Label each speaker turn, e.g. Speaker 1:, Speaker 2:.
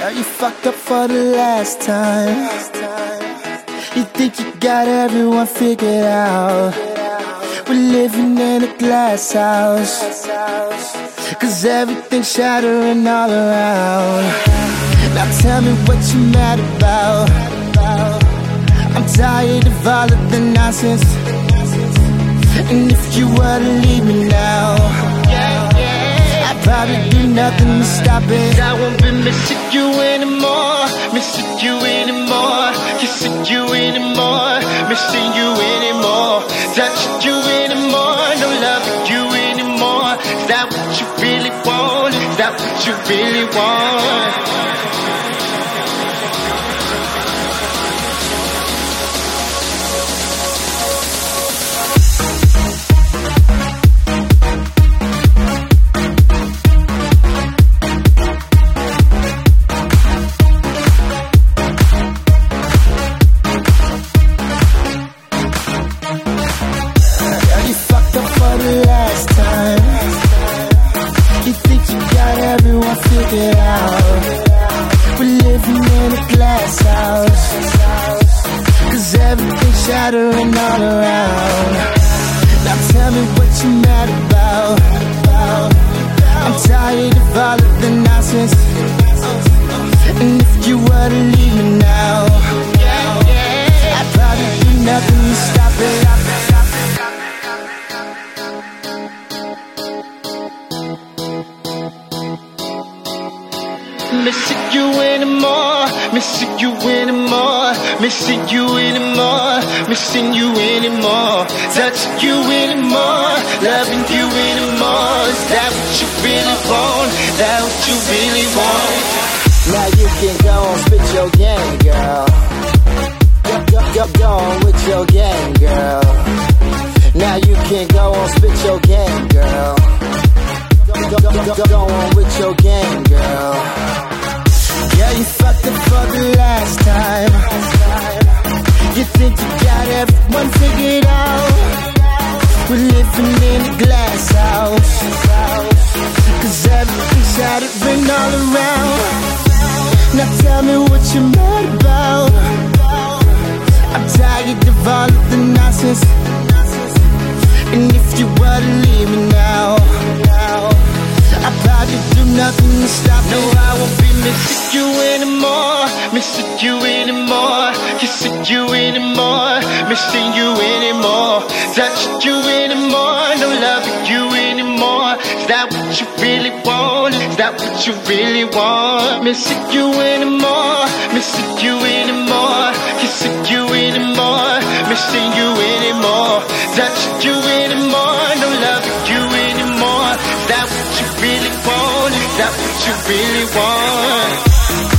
Speaker 1: Girl, you fucked up for the last time. You think you got everyone figured out. We're living in a glass house, 'cause everything's shattering all around. Now tell me what you mad about. I'm tired of all of the nonsense. And if you were to leave me now, I'd probably do nothing to stop it. I won't be missing you anymore, missing you anymore, kissing you anymore, missing you anymore, touching you anymore, no loving you anymore. Is that what you really want? Is that what you really want? Last time, you think you got everyone figured out. We're living in a glass house, 'cause everything's shattering all around. Now tell me what you mad about. I'm tired of all of the nonsense. And if you were to leave me now, I'd probably do nothing to stop it. Missing you anymore, missing you anymore, missing you anymore, missing you anymore, touching you anymore, loving you anymore. Is that what you really want? Is that what you really want?
Speaker 2: Now you can go and spit your game, girl. Go on with your game, girl. Now you can go and spit your game, girl. Go on with your game, girl.
Speaker 1: Yeah, you fucked up for the last time. You think you got everyone figured out. We're living in a glass house, 'cause everything's shattering all around. Now tell me what you're mad about. I'm tired of all of the nonsense. And if you were to leave me now, I'd probably do nothing to stop it.
Speaker 2: No, I won't be missing you anymore, missing you anymore, kissing you anymore, missing you anymore, touching you anymore, no loving you anymore. Is that what you really want? Is that what you really want? Missing you anymore, missing you anymore, kissing you anymore, missing you anymore, touching you anymore, no loving you anymore. Is that what you really want? Is that what you really want?